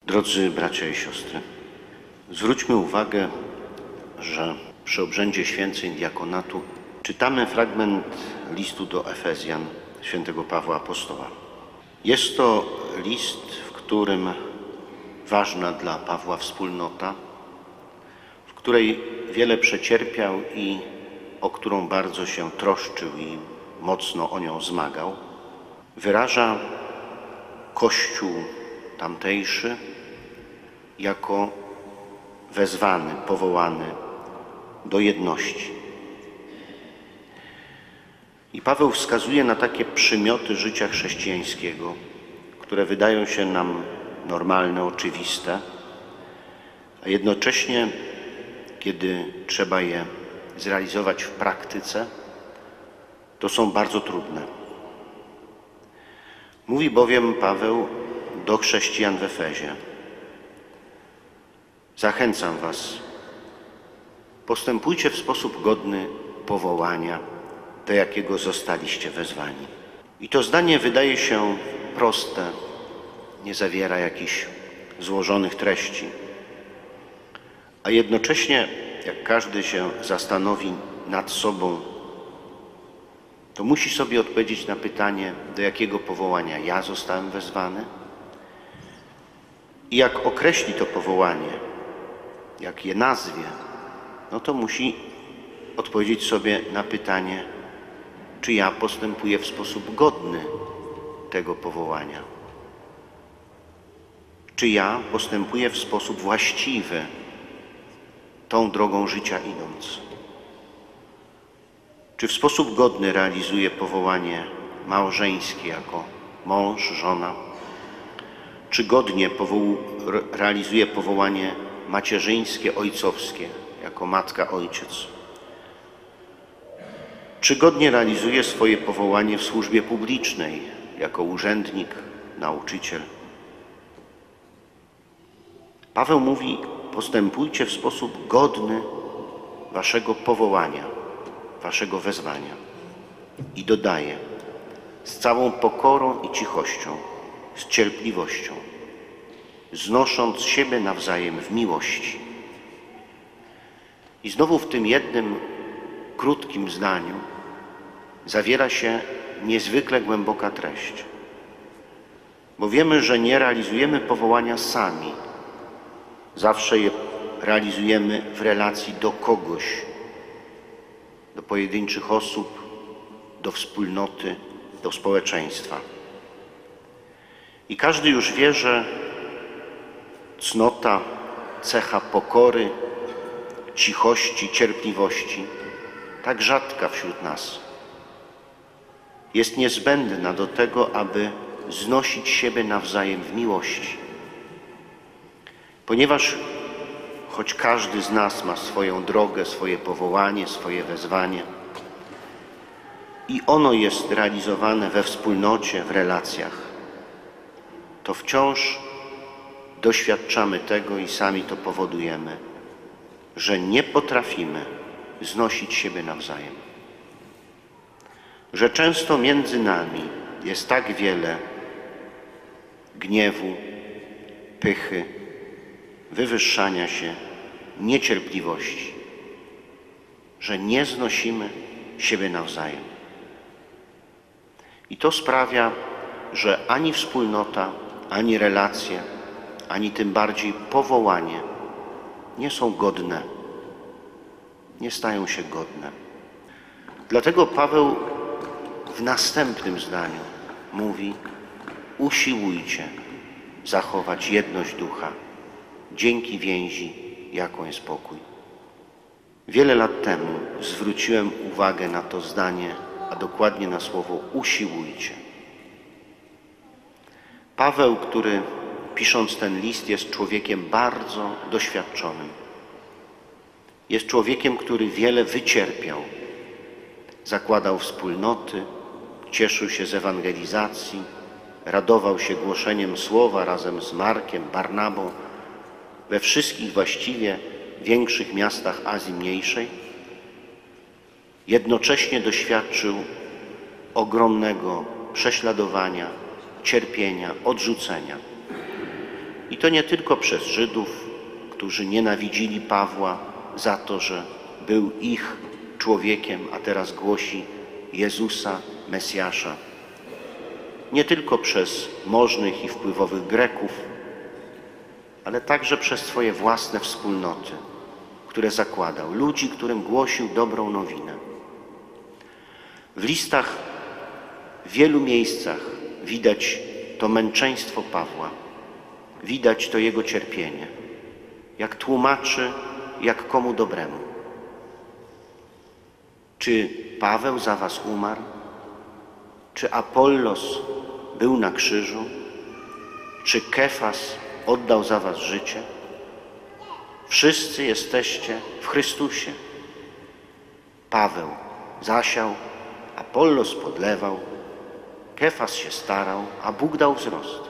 Drodzy bracia i siostry, zwróćmy uwagę, że przy obrzędzie święceń diakonatu czytamy fragment listu do Efezjan świętego Pawła Apostoła. Jest to list, w którym ważna dla Pawła wspólnota, w której wiele przecierpiał i o którą bardzo się troszczył i mocno o nią zmagał, wyraża Kościół tamtejszy jako wezwany, powołany do jedności. I Paweł wskazuje na takie przymioty życia chrześcijańskiego, które wydają się nam normalne, oczywiste, a jednocześnie, kiedy trzeba je zrealizować w praktyce, to są bardzo trudne. Mówi bowiem Paweł do chrześcijan w Efezie: zachęcam was, postępujcie w sposób godny powołania, do jakiego zostaliście wezwani. I to zdanie wydaje się proste, nie zawiera jakichś złożonych treści, a jednocześnie, jak każdy się zastanowi nad sobą, to musi sobie odpowiedzieć na pytanie, do jakiego powołania ja zostałem wezwany i jak określi to powołanie, jak je nazwie, no to musi odpowiedzieć sobie na pytanie, czy ja postępuję w sposób godny tego powołania. Czy ja postępuję w sposób właściwy, tą drogą życia idąc. Czy w sposób godny realizuję powołanie małżeńskie jako mąż, żona? Czy godnie realizuję powołanie macierzyńskie, ojcowskie jako matka, ojciec? Czy godnie realizuję swoje powołanie w służbie publicznej jako urzędnik, nauczyciel? Paweł mówi: postępujcie w sposób godny waszego powołania, waszego wezwania. I dodaje: z całą pokorą i cichością, z cierpliwością, znosząc siebie nawzajem w miłości. I znowu w tym jednym krótkim zdaniu zawiera się niezwykle głęboka treść. Bo wiemy, że nie realizujemy powołania sami. Zawsze je realizujemy w relacji do kogoś, do pojedynczych osób, do wspólnoty, do społeczeństwa. I każdy już wie, że cnota, cecha pokory, cichości, cierpliwości, tak rzadka wśród nas, jest niezbędna do tego, aby znosić siebie nawzajem w miłości. Ponieważ choć każdy z nas ma swoją drogę, swoje powołanie, swoje wezwanie i ono jest realizowane we wspólnocie, w relacjach, to wciąż doświadczamy tego i sami to powodujemy, że nie potrafimy znosić siebie nawzajem. Że często między nami jest tak wiele gniewu, pychy, wywyższania się, niecierpliwości, że nie znosimy siebie nawzajem. I to sprawia, że ani wspólnota, ani relacje, ani tym bardziej powołanie nie są godne, nie stają się godne. Dlatego Paweł w następnym zdaniu mówi: usiłujcie zachować jedność ducha, dzięki więzi, jaką jest pokój. Wiele lat temu zwróciłem uwagę na to zdanie, a dokładnie na słowo usiłujcie. Paweł, który pisząc ten list, jest człowiekiem bardzo doświadczonym. Jest człowiekiem, który wiele wycierpiał. Zakładał wspólnoty, cieszył się z ewangelizacji, radował się głoszeniem słowa razem z Markiem, Barnabą we wszystkich właściwie większych miastach Azji Mniejszej. Jednocześnie doświadczył ogromnego prześladowania, cierpienia, odrzucenia. I to nie tylko przez Żydów, którzy nienawidzili Pawła za to, że był ich człowiekiem, a teraz głosi Jezusa, Mesjasza. Nie tylko przez możnych i wpływowych Greków, ale także przez swoje własne wspólnoty, które zakładał, ludzi, którym głosił dobrą nowinę. W listach w wielu miejscach widać to męczeństwo Pawła, widać to jego cierpienie, jak tłumaczy, jak komu dobremu. Czy Paweł za was umarł? Czy Apollos był na krzyżu? Czy Kefas oddał za was życie? Wszyscy jesteście w Chrystusie. Paweł zasiał, Apollos podlewał, Kefas się starał, a Bóg dał wzrost.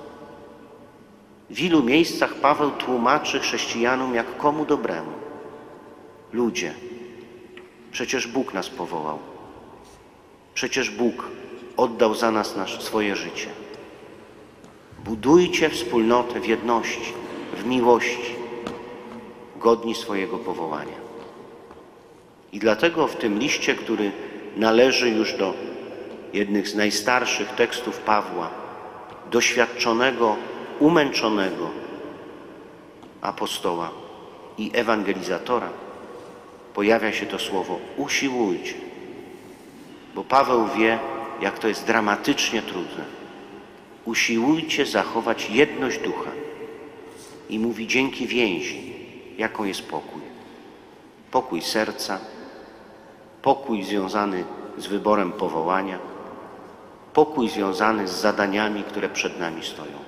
W wielu miejscach Paweł tłumaczy chrześcijanom jak komu dobremu. Ludzie, przecież Bóg nas powołał. Przecież Bóg oddał za nas swoje życie. Budujcie wspólnotę w jedności, w miłości, godni swojego powołania. I dlatego w tym liście, który należy już do jednych z najstarszych tekstów Pawła, doświadczonego, umęczonego apostoła i ewangelizatora, pojawia się to słowo usiłujcie. Bo Paweł wie, jak to jest dramatycznie trudne. Usiłujcie zachować jedność ducha. I mówi dzięki więzi, jaką jest pokój. Pokój serca, pokój związany z wyborem powołania, pokój związany z zadaniami, które przed nami stoją.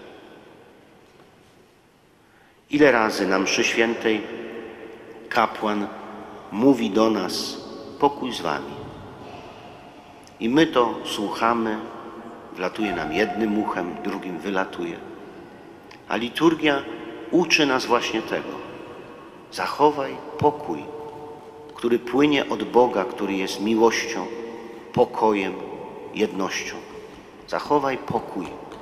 Ile razy na mszy świętej kapłan mówi do nas: pokój z wami. I my to słuchamy, wlatuje nam jednym uchem, drugim wylatuje. A liturgia uczy nas właśnie tego. Zachowaj pokój, który płynie od Boga, który jest miłością, pokojem, jednością. Zachowaj pokój.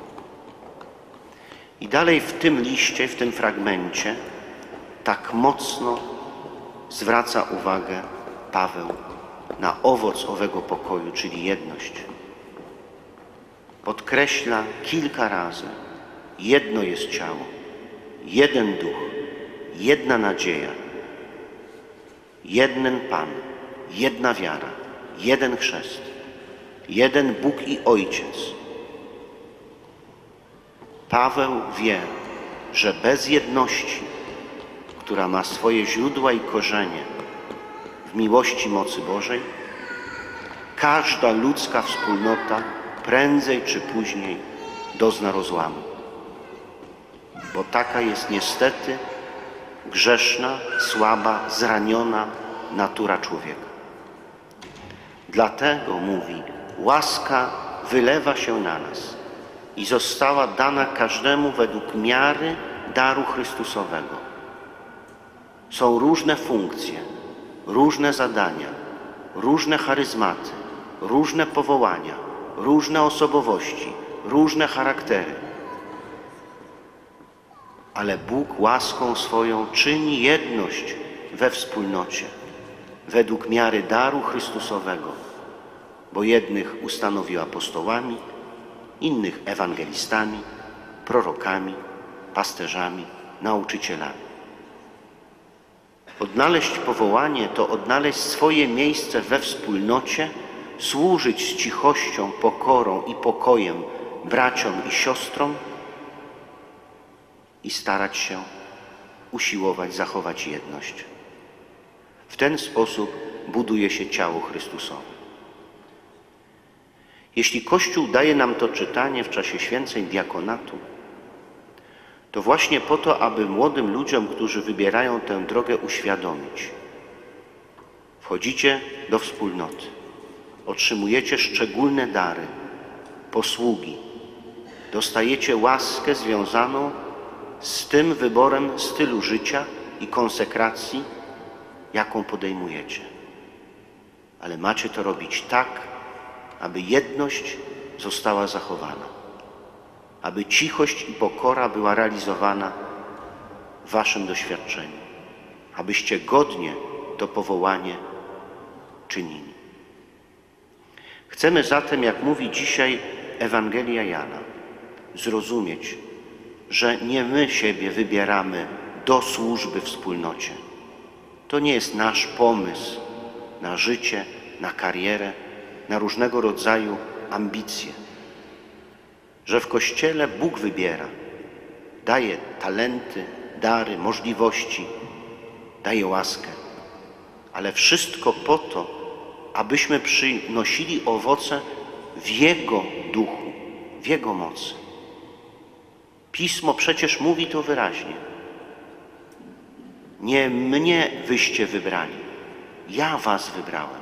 I dalej w tym liście, w tym fragmencie tak mocno zwraca uwagę Paweł na owoc owego pokoju, czyli jedność. Podkreśla kilka razy: jedno jest ciało, jeden duch, jedna nadzieja, jeden Pan, jedna wiara, jeden chrzest, jeden Bóg i Ojciec. Paweł wie, że bez jedności, która ma swoje źródła i korzenie w miłości mocy Bożej, każda ludzka wspólnota prędzej czy później dozna rozłamu. Bo taka jest niestety grzeszna, słaba, zraniona natura człowieka. Dlatego mówi: łaska wylewa się na nas i została dana każdemu według miary daru Chrystusowego. Są różne funkcje, różne zadania, różne charyzmaty, różne powołania, różne osobowości, różne charaktery. Ale Bóg łaską swoją czyni jedność we wspólnocie według miary daru Chrystusowego, bo jednych ustanowił apostołami, innych ewangelistami, prorokami, pasterzami, nauczycielami. Odnaleźć powołanie to odnaleźć swoje miejsce we wspólnocie, służyć z cichością, pokorą i pokojem braciom i siostrom i starać się usiłować zachować jedność. W ten sposób buduje się ciało Chrystusowe. Jeśli Kościół daje nam to czytanie w czasie święceń diakonatu, to właśnie po to, aby młodym ludziom, którzy wybierają tę drogę, uświadomić. Wchodzicie do wspólnoty, otrzymujecie szczególne dary, posługi, dostajecie łaskę związaną z tym wyborem stylu życia i konsekracji, jaką podejmujecie. Ale macie to robić tak, aby jedność została zachowana, aby cichość i pokora była realizowana w waszym doświadczeniu, abyście godnie to powołanie czynili. Chcemy zatem, jak mówi dzisiaj Ewangelia Jana, zrozumieć, że nie my siebie wybieramy do służby wspólnocie. To nie jest nasz pomysł na życie, na karierę, na różnego rodzaju ambicje. Że w Kościele Bóg wybiera, daje talenty, dary, możliwości, daje łaskę, ale wszystko po to, abyśmy przynosili owoce w Jego duchu, w Jego mocy. Pismo przecież mówi to wyraźnie. Nie mnie wyście wybrali, ja was wybrałem.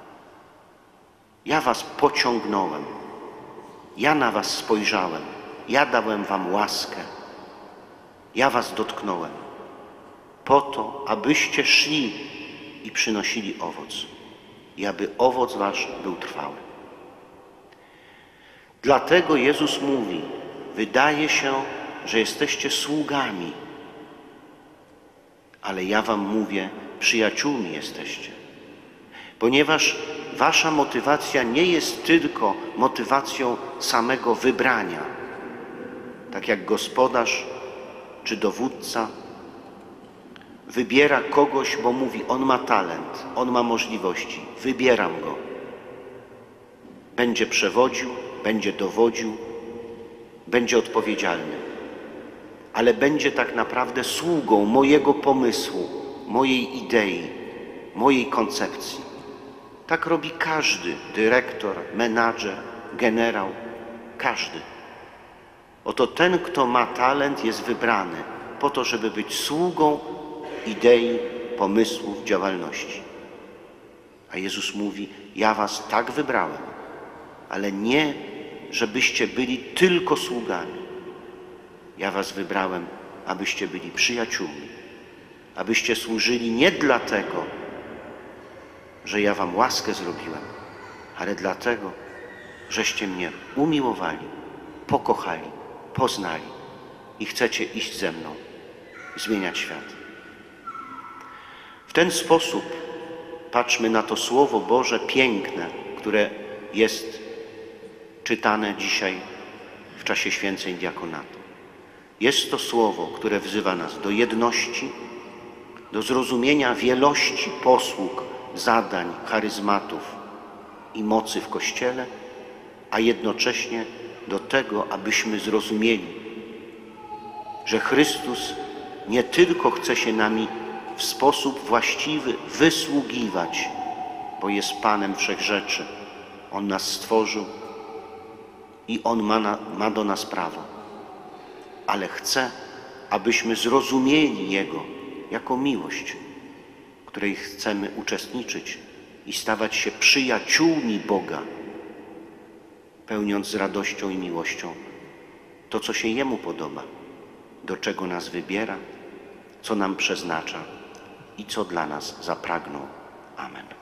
Ja was pociągnąłem, ja na was spojrzałem, ja dałem wam łaskę, ja was dotknąłem, po to, abyście szli i przynosili owoc i aby owoc wasz był trwały. Dlatego Jezus mówi, wydaje się, że jesteście sługami, ale ja wam mówię, przyjaciółmi jesteście. Ponieważ wasza motywacja nie jest tylko motywacją samego wybrania, tak jak gospodarz czy dowódca wybiera kogoś, bo mówi, on ma talent, on ma możliwości, wybieram go. Będzie przewodził, będzie dowodził, będzie odpowiedzialny, ale będzie tak naprawdę sługą mojego pomysłu, mojej idei, mojej koncepcji. Tak robi każdy dyrektor, menadżer, generał, każdy. Oto ten, kto ma talent, jest wybrany po to, żeby być sługą idei, pomysłów, działalności. A Jezus mówi, ja was tak wybrałem, ale nie, żebyście byli tylko sługami. Ja was wybrałem, abyście byli przyjaciółmi, abyście służyli nie dlatego, że ja wam łaskę zrobiłem, ale dlatego, żeście mnie umiłowali, pokochali, poznali i chcecie iść ze mną, zmieniać świat. W ten sposób patrzmy na to Słowo Boże piękne, które jest czytane dzisiaj w czasie święceń diakonatu. Jest to Słowo, które wzywa nas do jedności, do zrozumienia wielości posług, zadań, charyzmatów i mocy w Kościele, a jednocześnie do tego, abyśmy zrozumieli, że Chrystus nie tylko chce się nami w sposób właściwy wysługiwać, bo jest Panem wszechrzeczy. On nas stworzył i On ma do nas prawo, ale chce, abyśmy zrozumieli Jego jako miłość, w której chcemy uczestniczyć i stawać się przyjaciółmi Boga, pełniąc z radością i miłością to, co się Jemu podoba, do czego nas wybiera, co nam przeznacza i co dla nas zapragnął. Amen.